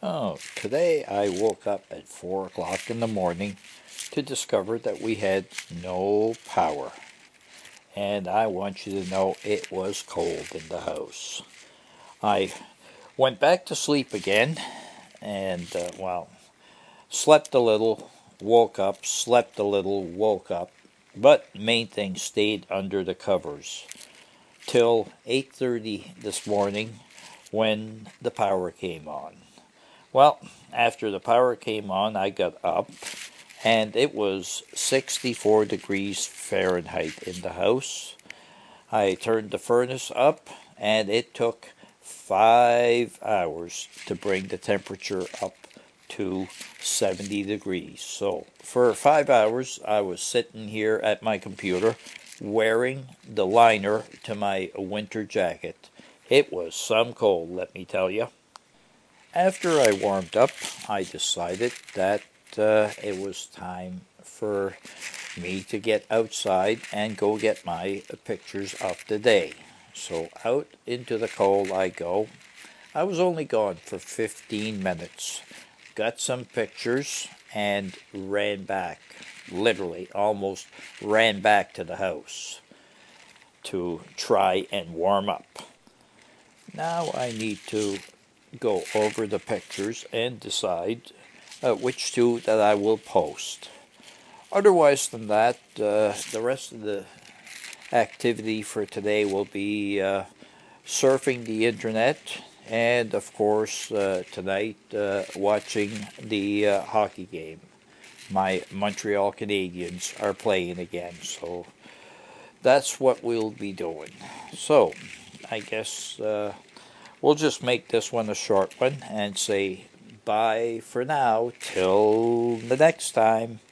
Oh, today I woke up at 4 o'clock in the morning to discover that we had no power. And I want you to know it was cold in the house. I went back to sleep again and, slept a little, woke up, slept a little, woke up. But main thing stayed under the covers till 8:30 this morning when the power came on. Well, after the power came on, I got up, and it was 64 degrees Fahrenheit in the house. I turned the furnace up, and it took 5 hours to bring the temperature up to 70 degrees. So, for 5 hours, I was sitting here at my computer wearing the liner to my winter jacket. It was some cold, let me tell you. After I warmed up, I decided that it was time for me to get outside and go get my pictures of the day. So out into the cold I go. I was only gone for 15 minutes. Got some pictures and ran back. Literally, almost ran back to the house to try and warm up. Now I need to go over the pictures and decide which two that I will post. Otherwise than that, the rest of the activity for today will be surfing the internet and, of course, tonight watching the hockey game. My Montreal Canadiens are playing again, so that's what we'll be doing. So, I guess we'll just make this one a short one and say bye for now till the next time.